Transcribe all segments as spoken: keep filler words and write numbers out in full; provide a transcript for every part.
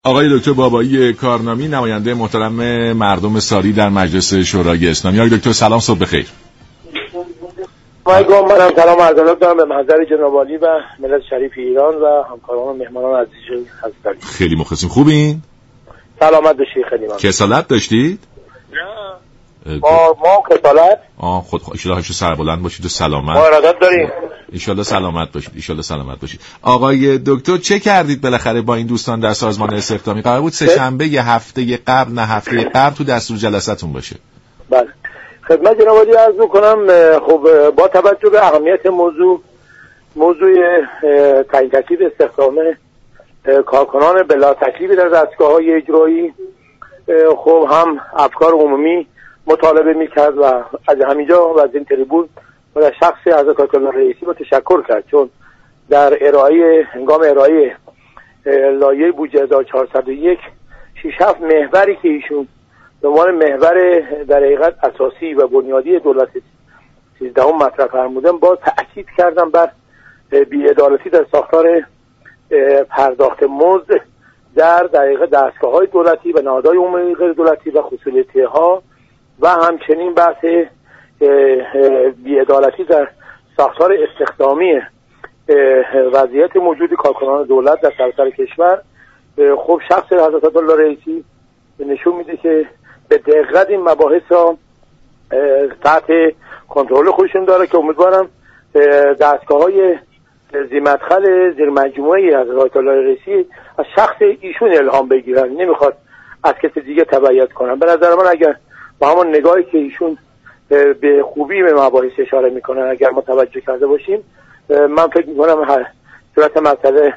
آقای دکتر بابایی کارنامی، نماینده محترم مردم ساری در مجلس شورای اسلامی. آقای دکتر سلام، صبح بخیر. منم سلام عرض دارم به محضر جناب عالی و ملت شریف ایران و همکاران و مهمانان عزیز هستم. خیلی مخلصیم. خوبین؟ سلامت باشید. خیلی ممنون. کسالت داشتید؟ نه. ما ما کسالت؟ آه خود ان شاء الله همیشه سربلند باشید و سلامت. ما ارادت داریم. ان شاء الله سلامت باشید. ان شاء الله سلامت باشید. آقای دکتر چه کردید بالاخره با این دوستان در سازمان استخدامی؟ قرار بود سه شنبه یه هفته قبل نه هفته قبل تو دستور جلسه‌تون باشه. بله. خدمت جناب عالی عرض می‌کنم. خب با توجه به اهمیت موضوع موضوع تعیین تکلیف استخدام کارکنان بلا تکلیف در دستگاه‌های اجرایی، خب هم افکار عمومی مطالبه می‌کرد و از همینجا و از این تریبون و در شخص حضرت کارکل رئیسی با تشکر کرد، چون در ارائه هنگام ارائه لایحه بودجه هزار و چهارصد و یک شش هفت محوری که ایشون به عنوان محور در حقیقت اساسی و بنیادی دولت سیزدهم مطرح فرمودن، با تأکید کردم بر بی‌عدالتی در ساختار پرداخت مزد در دقیقه دستگاه‌های دولتی و نهادهای عمومی غیر دولتی و خصوصیت‌ها و همچنین بحث بی‌عدالتی در ساختار استخدامی وضعیت موجود کارکنان دولت در سراسر کشور. خب شخص حضرت الله رئیسی نشون میده که به دقت این مباحث را تحت کنترل خودشون داره که امیدوارم دستگاه‌های زیرمدخل زیر مجموعه حضرت الله رئیسی از شخص ایشون الهام بگیرن، نمیخواد از کسی دیگه تبعیت کنن. به نظر من اگر با همون نگاهی که ایشون به خوبی به مباحث اشاره میکنن اگر متوجه کرده باشیم، من فکر میکنم هر صورت مسئله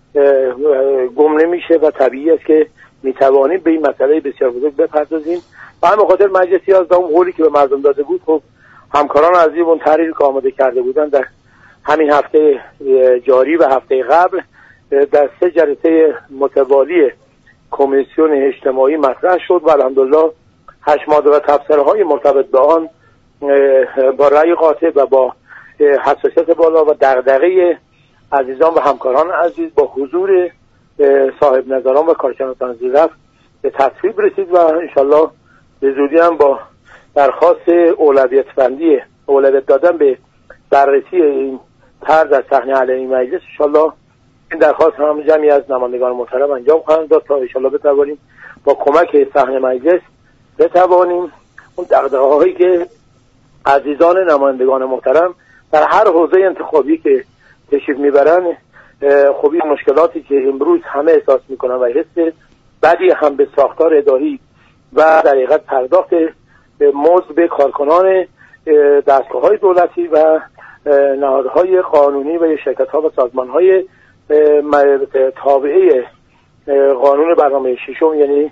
گم نمیشه و طبیعی است که میتوانیم به این مسئله بسیار بزرگ بپردازیم. و همه خاطر مجلس یازدهم قولی که به مردم داده بود، خب همکاران عزیز اون تحریری که آماده کرده بودن در همین هفته جاری و هفته قبل در سه جلسه متوالی کمیسیون اجتماعی مطرح شد و الحمدلله هشت ماده و تبصره‌های مرتبط به آن با رأی قاطع و با حساسیت بالا و دغدغه عزیزان و همکاران عزیز با حضور صاحب نظران و کارشناسان زیرفت به تصویب رسید و انشالله به زودی هم با درخواست اولویت بندی اولویت دادن به بررسی این طرح در صحنه علیه مجلس انشالله این درخواست هم جمعی از نمایندگان محترم انجام خواهند داد تا انشالله بتوانیم با کمک صحنه مجلس بتوانیم اون دغدغه‌هایی که عزیزان نمایندگان محترم در هر حوزه انتخابی که تشریف میبرن، خب این مشکلاتی که امروز همه احساس میکنن و حس بدی هم به ساختار اداری و در حقیقت پرداخت مزد به کارکنان دستگاه‌های دولتی و نهادهای قانونی و شرکت‌ها و سازمان‌های تابعه قانون برنامه ششم یعنی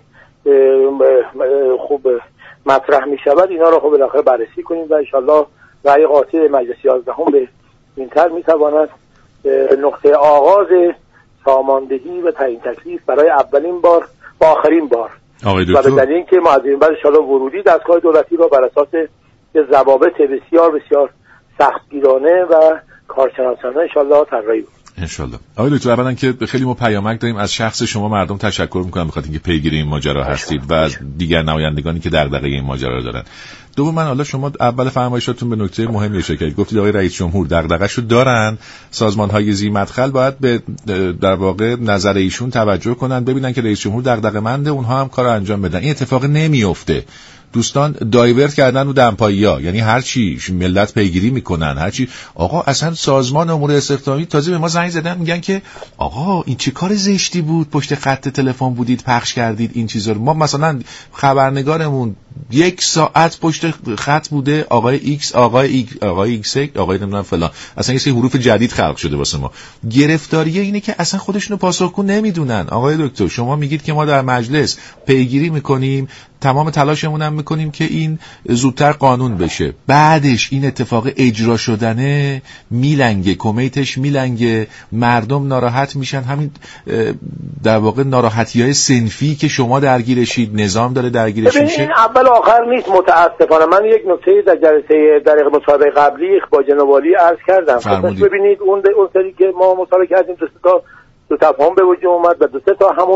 خوب مطرح می‌شود، اینا رو خب بالاخره بررسی کنیم و انشالله رأی قاطع مجلس یازدهم به این طرح می‌تواند نقطه آغاز ساماندهی و تعیین تکلیف برای اولین بار و آخرین بار و به دلیل اینکه ما از این بعد انشالله ورودی دستگاه دولتی را بر اساس ضوابط بسیار بسیار سختگیرانه و کارشناسانه انشالله طراحی بود. انشالله. آقای دکتر، اولا که خیلی ما پیامک داریم از شخص شما مردم تشکر میکنم بخاطر اینکه پیگیر این ماجرا هستید و از دیگر نمایندگانی که دغدغه این ماجرا رو دارن. دوم، من حالا شما اول فرمایشاتون به نکته مهمی اشاره کردید، گفتید آقای رئیس جمهور دغدغه‌شو دارن، سازمان‌های ذی مدخل باید به در واقع نظر ایشون توجه کنن، ببینن که رئیس جمهور دغدغه‌منده، اونها هم کارو انجام بدن. این اتفاق نمیفته. دوستان دایورت کردن رو دمپایی‌ها، یعنی هر چی ملت پیگیری میکنن، هر چی آقا اصلا سازمان امور استخدامی تازه به ما زنگ زدن میگن که آقا این چه کار زشتی بود، پشت خط تلفن بودید پخش کردید این چیزا رو. ما مثلا خبرنگارمون یک ساعت پشت خط بوده، آقای ایکس آقای ایکس آقای ایکس آقای نمیدونم فلان، اصلا یه سری حروف جدید خلق شده واسه ما. گرفتاریه اینه که اصلا خودشونو پاسخگو نمیدونن. آقای دکتر شما میگید که ما در مجلس پیگیری میکنیم، تمام تلاشمون هم میکنیم که این زودتر قانون بشه، بعدش این اتفاق اجرا شدنه میلنگه، کمیتش میلنگه، مردم ناراحت میشن. همین در واقع ناراحتی‌های صنفی که شما درگیرشید، نظام داره درگیرش میشه. این اول آخر نیست متاسفانه. من یک نکته در جلسه در مصاحبه قبلی با جناب عالی عرض کردم. ببینید اون اون سری که ما مصاحبه کردیم دو تا دو تفاهم به وجود اومد و دو سه تا همون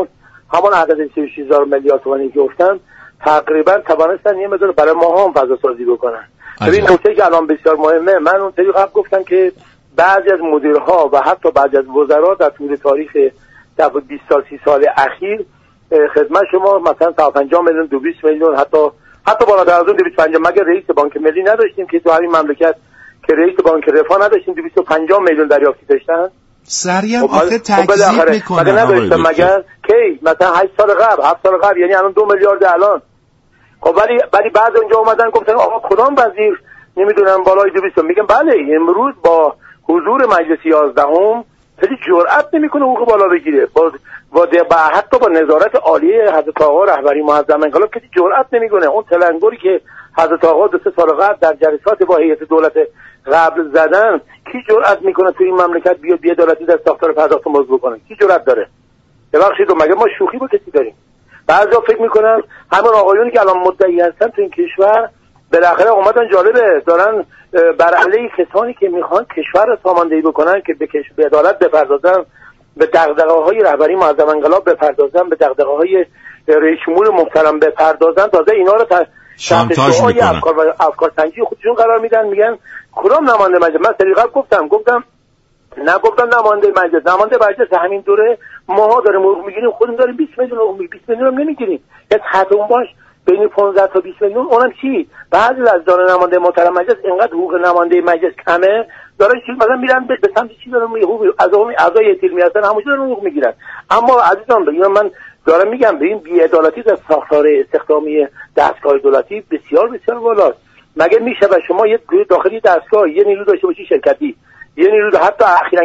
همون عدد سی و شش هزار میلیارد تومانی که گفتم تقریبا توانستن یه مقدار برای ما هم فضا سازی بکنن. ببین نکته که الان بسیار مهمه، من اون طریق قبل گفتم که بعضی از مدیرها و حتی بعضی از وزرا در طول تاریخ بیست سال سی سال اخیر خدمت شما مثلا تا پنجاه میلیون دو بیست میلیون حتی حتی بالاتر از اون دویست و پنجاه، مگر رئیس بانک ملی نداشتیم که تو همین مملکت که رئیس بانک رفاه نداشتیم دویست و پنجاه میلیون دریافتی داشتن. سریم آخه تکذیب میکنن مگر نداشتم مگر کی مثلا هشت سال قبل هفت سال قبل یعنی الان دو میلیارد الان. خب ولی ولی بعد اونجا اومدن گفتن آقا کدام وزیر نمیدونم بالای دویست، میگم بله امروز با حضور مجلس یازدهم خیلی جرئت نمیکنه حقوق بالا بگیره، با با حتی با نظارت عالیه حضرت آقا رهبری معظم انقلاب کسی جرئت نمیکنه. اون تلنگری که حضرت آقا دو سه سال قبل در جلسات با هیئت دولت قبل زدن، کی جرئت میکنه تو این مملکت بیاد بی‌عدالتی در ساختار پرداخت مزد بکنه؟ کی جرئت داره؟ ببخشید مگه ما شوخی با کسی داریم؟ بعضیا فکر میکنن همون آقایونی که الان مدعی هستن تو این کشور بالاخره اومدن جالبه دارن بر علیه کسانی که میخوان کشور رو ساماندهی بکنن که به کشور به عدالت بپردازن، به دغدغه‌های رهبری معظم انقلاب بپردازن، به دغدغه‌های رئیس جمهور محترم بپردازن، تازه اینا رو شانتاژ میکنن، افکار و افکار سنجی خودشون قرار میدن. میگن کدام نماینده مجلس؟ من طریقا گفتم گفتم نگفتم نماینده مجلس، نماینده مجلس همین دوره ماها داریم حقوق میگیریم، خودمون داریم بیست میلیون حقوق میگیریم، بیست میلیون هم نمیگیریم. یه حتی اون باش بین پانزده تا بیست میلیون، اونم چی؟ بعضی از دارن نماینده محترم مجلس اینقدر حقوق نماینده مجلس کمه دارن چی مثلا میرن به سمت چی دارن حقوق از اون اعضای تیمی هستن همونجوری دارن حقوق میگیرن. اما عزیزان ببین من دارم میگم به این بی‌عدالتی در ساختار استخدامی دستگاه دولتی بسیار بسیار بالاست. مگه میشه و شما یه داخلی دستگاه یه نیرو داشته باشی شرکتی، یه نیرو حتی اخیراً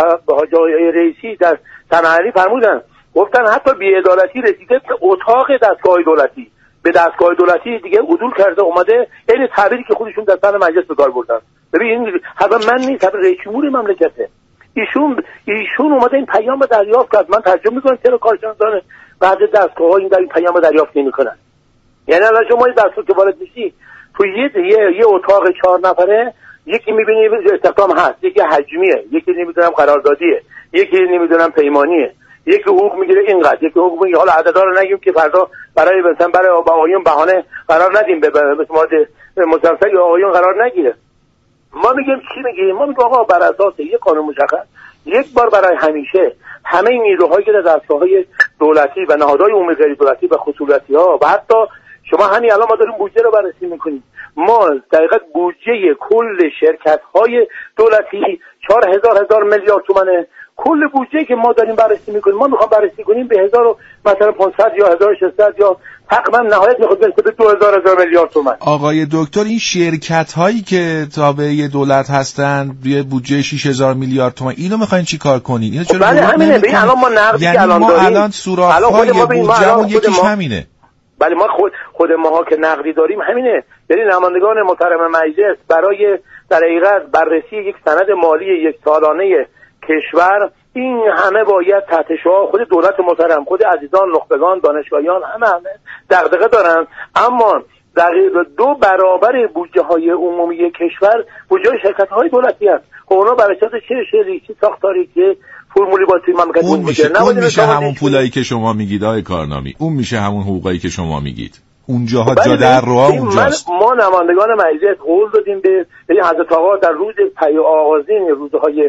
آقای رئیسی در صنعانی فرمودن گفتن حتی بی‌عدالتی رسیده به اتاق دستگاه دولتی، به دستگاه دولتی دیگه عدول کرده اومده این تعبیری که خودشون در سن مجلس به کار بردن. ببین حالا من نیست، حالا رئیس جمهور مملکته، ایشون ایشون اومده این پیام دریافت کرد. من ترجمه میکنم چرا کارشناسان بعد دستگاه‌ها این در این پیام دریافت نمی‌کنن. یعنی الان شما این دستگاه که وارد میشی تو یه یه, یه اتاق چهار نفره، یکی می‌بینی استخدام هست، یکی حجمیه، یکی نمیدونم قراردادیه، یکی نمیدونم پیمانیه، یکی حقوق میگیره اینقدر، یکی حقوق میگیره. حالا عددا رو نگیم که فردا برای مثلا برای آقایون بهانه قرار ندیم به مورد مسلسل آقایون قرار نگیره. ما میگیم چی میگیم؟ ما میگیم آقا بر اساس یک قانون مشخص یک بار برای همیشه همه این نیروهایی که در دستگاه‌های دولتی و نهادهای عمومی غیر دولتی و خصوصی‌ها و حتی شما همین الان ما داریم بودجه رو بررسی میکنیم، ما دقیقاً بودجه کل شرکت‌های دولتی چهار هزار هزار میلیارد تومانه. کل بودجه که ما داریم بررسی میکنیم ما میخوام بررسی کنیم به هزار مثلا پانصد یا هزار و ششصد یا تقریبا نهایت میخواد برسه به دو هزار هزار میلیارد تومان. آقای دکتر این شرکت هایی که تابع دولت هستن یه بودجه شش هزار میلیارد تومان اینو میخواین چیکار کنین؟ اینو چرا بله همینه. ببین الان ما نقدی یعنی که الان ما داریم الان سوراخ‌های بودجه‌مون یکیش همینه. بله ما خود خود ماها که نقدی داریم همینه. یعنی نمایندگان محترم مجلس برای در حقیقت بررسی یک سند مالی یک سالانه کشور این همه باید تحت شعار خود دولت محترم، خود عزیزان نخبگان دانشگاهیان همه همه دغدغه دارن، اما دقیقاً دو برابر بودجه های عمومی کشور بودجه شرکت های دولتی است. خب اونا بر اساس چه شری چه ساختاری که فرمولی با توی مملکت اون میشه اون میشه همون پولایی که شما میگید آقای کارنامی، اون میشه همون حقوقی که شما میگید. اونجاها جا در راه اونجاست. ما نمایندگان مجلس قول دادیم به حضرت آقا در روز پی آغازین روزهای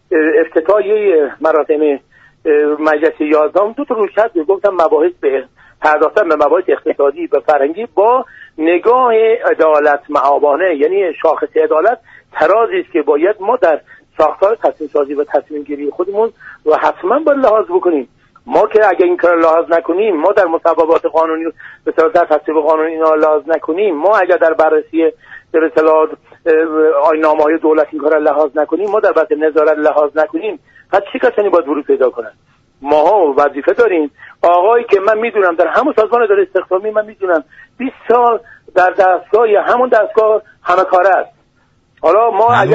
افتتاحیه مراسم مجلس یازدهم دو تا رویکرد گفتم مباحث به پرداختن به مباحث اقتصادی و فرهنگی با نگاه عدالت معابانه، یعنی شاخص عدالت ترازی است که باید ما در ساختار تصمیم سازی و تصمیم گیری خودمون و حتما باید لحاظ بکنیم. ما که اگه این کار لحاظ نکنیم، ما در مصوبات قانونی به صورت در تصویب قانونی اینا لحاظ نکنیم، ما اگر در بررسی در اصطلاح آیین‌نامه‌های دولت این کار لحاظ نکنیم، ما در بحث نظارت لحاظ نکنیم، پس چه کسانی باید ورود پیدا کنن؟ ماها وظیفه داریم. آقایی که من میدونم در همون سازمان اداره استخدامی من میدونم بیست سال در دستگاه همون دستگاه همه کاره است. حالا ما اگر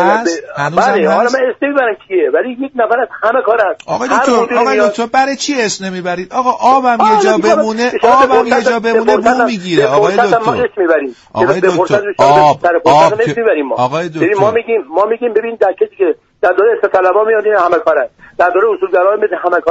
بله حالا من اسم نمیبرم کیه، ولی یک نفر از همه کار است. آقای دکتر آقای دکتر برای چی اسم نمیبرید؟ آقا آبم یه جا بمونه، آبم یه جا بمونه بو میگیره. آقای دکتر آقای دکتر آب آب آقای دکتر ما میگیم ما میگیم ببین در کسی که در دوره استطلاعا میاد این همه کار است، در دوره اصولگرا میاد همه کار است.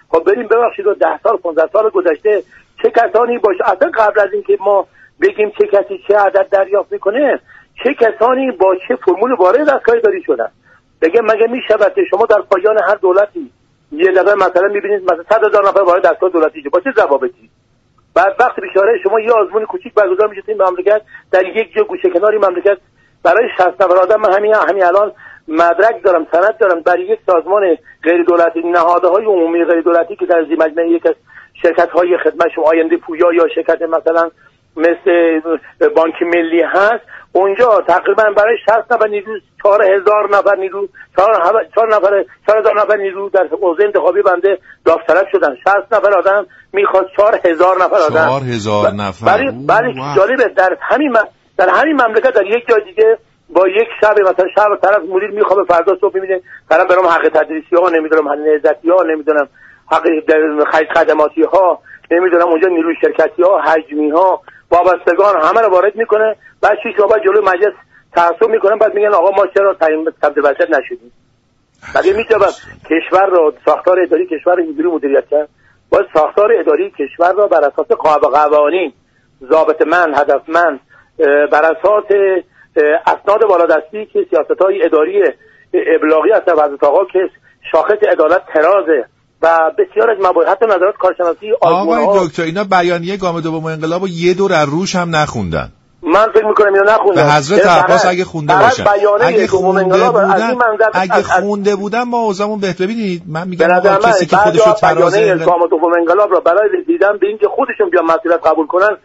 خب بریم ببخشید ده سال پانزده سال گذشته چه کسانی باشه، اصلا قبل از اینکه ما بگیم چه کسی چه عدد دریافت میکنه، چه کسانی با چه فرمول وارد دستگاه اداری شدن. بگه مگه میشود که شما در پایان هر دولتی یه دفعه مثلا میبینید مثلا صد هزار نفر وارد دستگاه دولتی شه، با چه ضوابطی؟ بعد وقت بیچاره شما یه آزمون کوچیک برگزار میشه این مملکت در یک جا گوشه کناری مملکت برای شصت نفر آدم، من همین همین الان مدرک دارم سند دارم برای یک سازمان غیر دولتی، نهادهای عمومی غیر دولتی که در مجمع یک از شرکت های خدمت شما آینده پویا یا شرکت مثلا مثل بانک ملی هست، اونجا تقریبا برای شصت نفر نیرو چهار هزار نفر نیرو چهار نفر چهار هزار نفر نیرو در حوزه انتخابی بنده داوطلب شدن. شصت نفر آدم میخواست چهار هزار نفر آدم چهار هزار نفر. برای برای جالبه در همین در همین مملکت در یک جای دیگه با یک شب مثلا شب طرف مدیر میخوابه، فردا صبح میبینه طرف برام حق تدریسی ها، نمیدونم حق نهضتی ها، نمیدونم حق خرید خدماتی ها، نمیدونم اونجا نیروی شرکتی ها، حجمی ها، وابستگان همه رو وارد میکنه. بعد شش ماه بعد جلوی مجلس تعصب میکنن، بعد میگن آقا ما چرا تعیین ثبت وضعیت نشدیم. مگه میتونه کشور رو ساختار اداری کشور رو اینجوری مدیریت کرد؟ باید ساختار اداری کشور را بر اساس قوانین ضابطه‌مند، هدفمند، بر اساس اسناد بالادستی که سیاست‌های اداری ابلاغی است و حضرت آقا که شاخص عدالت ترازه و بسیار از مباحث حتی نظرات کارشناسی آقای دکتر اینا بیانیه گام دوم انقلاب و یه دور از روش هم نخوندن. من فکر میکنم اینا نخوندن. به حضرت عباس اگه خونده باشن، اگه خونده بودن اگه خونده بودن ما اوضاعمون بهتر. ببینید من میگم آقا کسی که خودشو تراز گام دوم انقلاب را برای رسیدن به اینکه خودشون بیان مسئولیت قبول کنن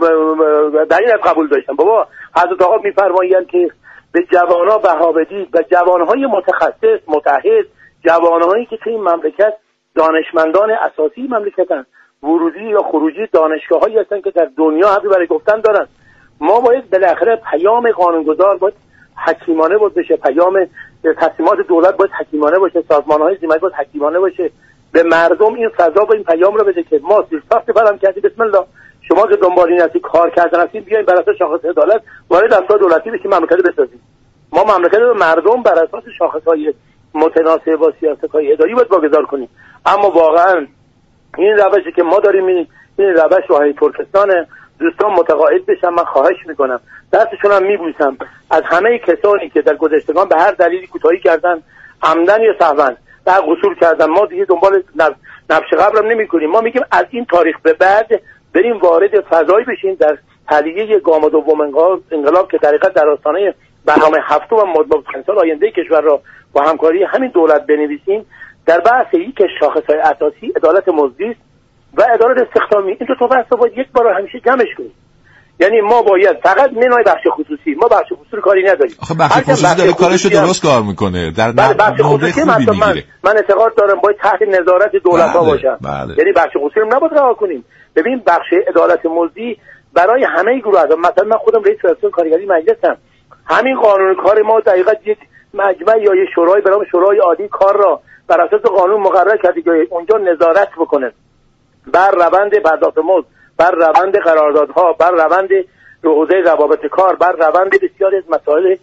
دلیل قبول داشتن. بابا حضرت آقا میفرمایند که به جوانا بها بدید، به جوانهای متخصص متحد، جوانهایی که تو این مملکت دانشمندان اساسی مملکتن، ورودی یا خروجی دانشگاه‌هایی هستن که در دنیا حرفی برای گفتن دارن. ما باید بالاخره پیام قانونگذار باید حکیمانه بود بشه، پیام تصمیمات دولت باید حکیمانه باشه، سازمان‌های حمایت باید حکیمانه باشه، به مردم این فضا و این پیام رو بده که ما سیستم فرام کردیم، بسم الله شما که دنبال این هستی کار کردن هستین بیاین بر اساس شاخص عدالت وارد دستگاه دولتی بشیم، مملکت بسازیم. ما مملکت رو مردم بر اساس شاخص‌های متناسب با سیاست‌های اداری باید واگذار کنیم. اما واقعا این روشی که ما داریم این این روش راهی ترکستانه. دوستان متقاعد بشن، من خواهش میکنم دستشون هم میبوسم از همه کسانی که در گذشتگان به هر دلیلی کوتاهی کردن، عمدن یا سهوا در قصور کردن. ما دیگه دنبال نبش قبرم نمیکنیم. ما میگیم از این تاریخ به بعد بریم وارد فضایی بشیم در تهیه گام دوم انقلاب که در حقیقت در آستانه برنامه هفتم و مدت پنج سال آینده کشور را با همکاری همین دولت بنویسیم در بحث یک شاخص‌های اساسی عدالت مزدی و عدالت استخدامی. این دو تا بحث رو باید یک بار همیشه جمعش کنیم. یعنی ما باید فقط منهای بخش خصوصی، ما بخش خصوصی کاری نداریم. آخه بخش خصوصی داره کارش رو درست کار میکنه در نمره خوبی میگیره. من, من اعتقاد دارم باید تحت نظارت دولت ها باشن. بله. یعنی بخش خصوصی رو نباید رها کنیم. ببین بخش عدالت مزدی برای همه گروه ها، مثلا من خودم رئیس فدراسیون کارگری مجلسم، همین قانون کار ما دقیقاً یک مجمع یا یک شورای به نام شورای عالی کار را بر اساس قانون مقرر کرده که اونجا نظارت بکنه بر روند پرداخت مزد، بر روند قراردادها، بر روند حوزه روابط کار، بر روند بسیاری از مسائل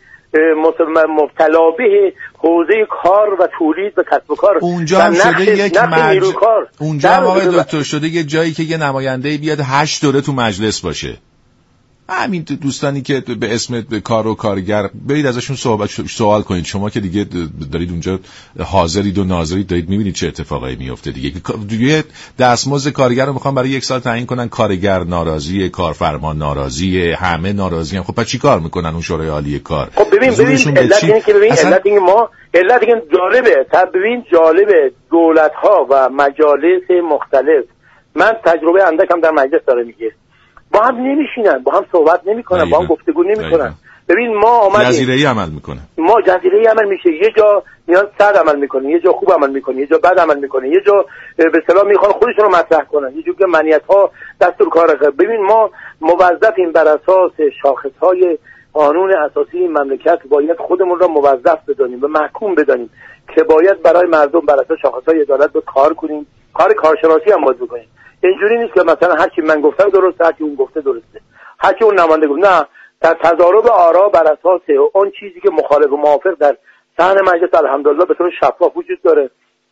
مبتلا به حوزه کار و تولید و کسب و کار. اونجا هم شده یک مج... اونجا هم آقای دکتر شده یه جایی که یه نماینده بیاد هشت دوره تو مجلس باشه. همین دوستانی که به اسم کار و کارگر برید ازشون صحبت سوال کنید. شما که دیگه دارید اونجا حاضرید و ناظرید، دارید میبینید چه اتفاقایی میفته. دیگه دیگه دستمزد کارگر رو میخوان برای یک سال تعیین کنن، کارگر ناراضیه، کارفرما ناراضیه، همه ناراضیان. خب چی کار میکنن اون شورای عالی کار؟ خب ببین ببین علت اینه که ببین اصلا... علت اینه ما علت اینه جالبه. ببین جالبه دولت ها و مجالس مختلف، من تجربه اندکم در مجلس داره میگه، با هم نمیشینن، با هم صحبت نمیکنن، با هم گفتگو نمیکنن. ببین ما آمدیم جزیره‌ای عمل میکنه، ما جزیره‌ای عمل میشه، یه جا میاد صد عمل میکنه، یه جا خوب عمل میکنه، یه جا بد عمل میکنه، یه جا به اصطلاح میخوان خودشون رو مطرح کنن، یه جا که منیت‌ها دستور کار. ببین ما موظفیم بر اساس شاخص‌های قانون اساسی مملکت باید خودمون را موظف بدانیم و محکوم بدانیم که باید برای مردم بر اساس شاخص‌های عدالت رو کار کنیم، کار کارشناسی هم باید بکنیم. اینجوری نیست که مثلا هر کی من گفتم درسته، هر کی اون گفته درسته، هر کی اون نماینده گفت. نه، در تضارب آرا بر اساس اون چیزی که مخالف و موافق در صحن مجلس الحمدلله به طور شفاف وجود داره،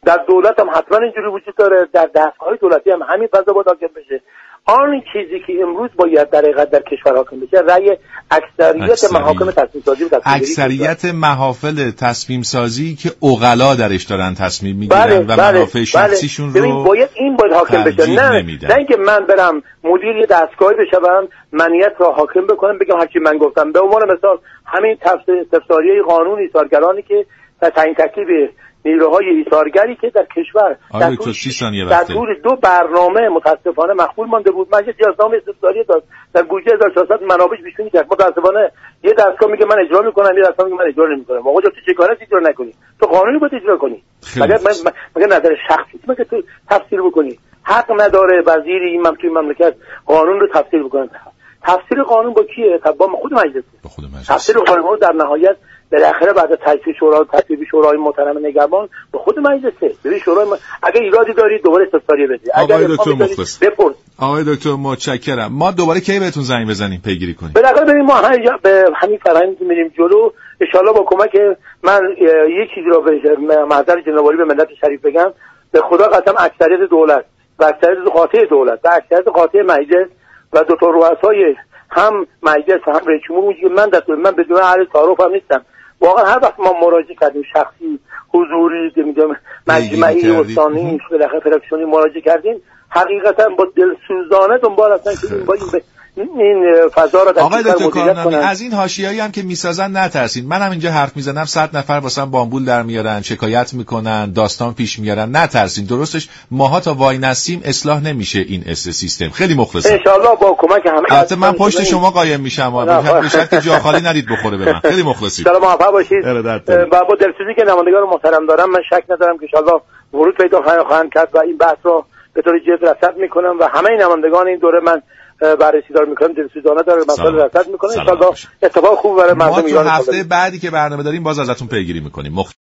در دولت هم حتما اینجوری وجود داره، در دستگاه دولتی هم همین فضا باید حاکم بشه. آن چیزی که امروز باید در حقیقت در کشور حاکم بشه رأی اکثریت, اکثریت. محاکم تصمیم سازی و تصمیم اکثریت محافل تصمیم سازی که عقلا درش دارن تصمیم میگیرن بله، و بله، منافع شخصیشون بله. رو باید این باید حاکم بشه، نه نمیدن. نه اینکه من برم مدیر یه دستگاهی بشم منیت را حاکم بکنم بگم هرچی من گفتم. به عنوان مثال همین استفساریه قانون ایثارگرانی که در تعیین تکلیف نیروهای ایثارگری که در کشور در طول, در طول دو برنامه متاسفانه مخفول مانده بود. مجلس جزنامه استفساریه داد در بودجه هزار و چهارصد منابعش بیشتر کرد. متاسفانه یه دستگاه میگه من اجرا میکنم، یه دستگاه میگه من اجرا نمیکنم. آقا جا تو چه کاره اجرا نکنی؟ تو قانونی باید اجرا کنی. مگر مگر نظر شخصی مگه تو تفسیر بکنی؟ حق نداره وزیری این توی مملکت قانون رو تفسیر بکنه. تفسیر قانون با کیه؟ با خود مجلس. با خود مجلس. تفسیر قانون در نهایت بالاخره بعد از تصویب شورای تصویب شورای محترم نگهبان به خود مجلسه. ببین شورای ما... اگه ایرادی دارید دوباره استفساریه بدید. آقای دکتر مخلص بپرس. آقای دکتر متشکرم. ما دوباره کی بهتون زنگ بزنیم پیگیری کنیم؟ بالاخره ببین ما هم به همین فرآیند میریم جلو ان شاء الله با کمک من یک چیزی رو به محضر جناب عالی به ملت شریف بگم. به خدا قسم اکثریت دولت و اکثریت قاطع دولت و اکثریت قاطع مجلس و دو تا رؤسای هم مجلس هم رئیس جمهور میگه من دستور من بدون اهل تعارف هم نیستم. واقعا هر وقت ما مراجعه کردیم شخصی حضوری میگم مجمعی استانی بالاخره فراکسیونی مراجعه کردیم حقیقتا با دلسوزانه دنبال هستن که این با این این فضا رو در آقای دکتر کارنامی از این حاشیه‌ای هم که میسازن نترسین. منم اینجا حرف میزنم صد نفر واسم بامبول در میارن، شکایت میکنن، داستان پیش میارن. نترسین. درستش ماها تا وای نسیم اصلاح نمیشه این اس سیستم. خیلی مخلصم. ان شاء الله با کمک همه البته من پشت شما قایم میشم. به شرط جا خالی ندید بخوره به من. خیلی مخلصم. سلام موفق باشید. و با دلسوزی که نمایندگان محترم دارم من شک ندارم که ان شاء الله ورود پیدا خواهند کرد و این بحث رو به طور جدی رصد میکنم و همه نمایندگان این دوره من بررسی دار میکنم دلسوزانه داره مسائل رصد میکنه ان شاء الله اتفاق خوب برای مردم ایران. ما تو هفته بعدی که برنامه داریم باز ازتون پیگیری میکنیم.